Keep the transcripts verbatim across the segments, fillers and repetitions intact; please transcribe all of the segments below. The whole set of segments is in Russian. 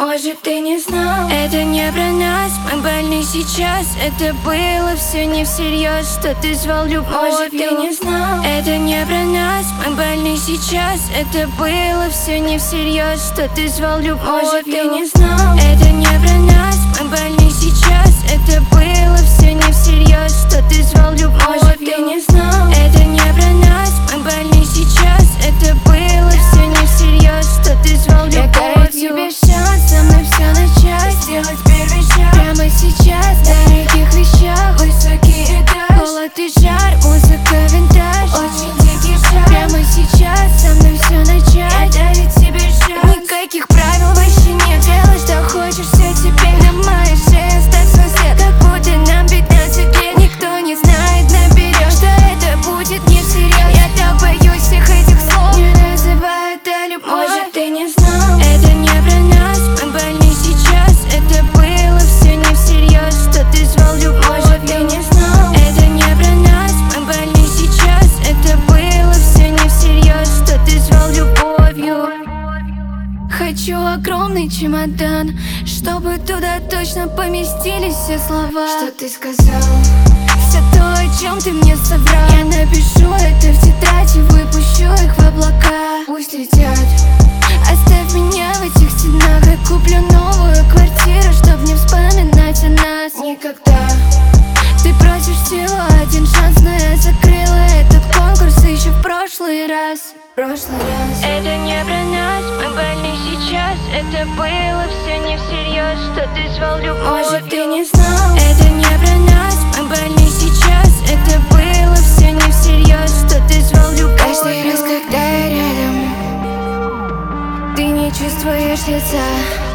Может, ты не знал, это не про нас, мы больны сейчас. Это было все не всерьез, что ты звал любовью. Может, ты не знал, это не про нас, мы больны сейчас. Это было все не всерьез, что ты звал любовью. Может, ты не знал, это не про нас, мы больны сейчас. Это было все не всерьез, что ты звал любовью. Может, ты не знал, это не про нас, мы больны сейчас. Это было все не всерьез, что ты звал любовью. Я дарю тебе шанс со мной все начать, сделать первый шаг прямо сейчас. В дорогих вещах, высокий этаж, холод и жар, музыка винтаж, очень дикий шаг. Прямо сейчас со мной все начать. Я дарю тебе шанс. Никаких правил больше нет, делай что хочешь, все теперь на моей шее. Ставь свой след, как будто нам пятнадцать лет. Никто не знает наперед, что это будет не всерьез. Я так боюсь всех этих слов, не называй это любовь. Может, ты не знал, это не про нас, мы больны сейчас. Это было все не всерьез, что ты звал любовь. Может, ты не знал, это не про нас, мы больны сейчас. Это было все не всерьез, что ты звал любовью. Хочу огромный чемодан, чтобы туда точно поместились все слова, что ты сказал, все то, о чем ты мне соврал. Я напишу это в тетрадь и выпущу их в облака. Пусть летят, оставь меня в этих стенах. Я куплю новую квартиру, чтоб не вспоминать о нас никогда. Ты просишь всего один шанс, но я закрыла этот конкурс еще в прошлый раз. Прошлый раз. Это не про нас, мы больны сейчас. Это было все не всерьез, что ты звал любовью. Может, ты не знал, это не про нас, мы больны сейчас. Это было все не всерьез, что ты звал любовью. Каждый раз, когда я рядом, ты не чувствуешь лица.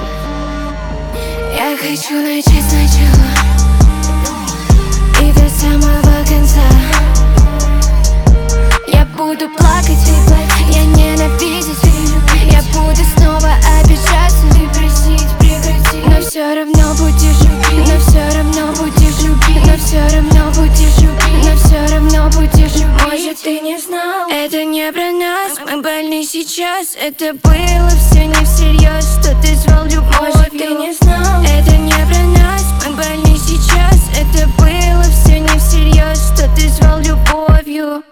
Я хочу начать сначала и до самого конца. Я буду плакать, я ненавидеть, я буду снова обижаться, ты просить прекрати. Но все равно будешь любить, но все равно будешь любить, но все равно будешь любить, но все равно будешь любить. Может, ты не знал, это не про нас, мы больны сейчас. Это было все не всерьез, что ты звал любовью. Может, ты не знал, это не про нас, мы больны сейчас. Это было все не всерьез, что ты звал любовью.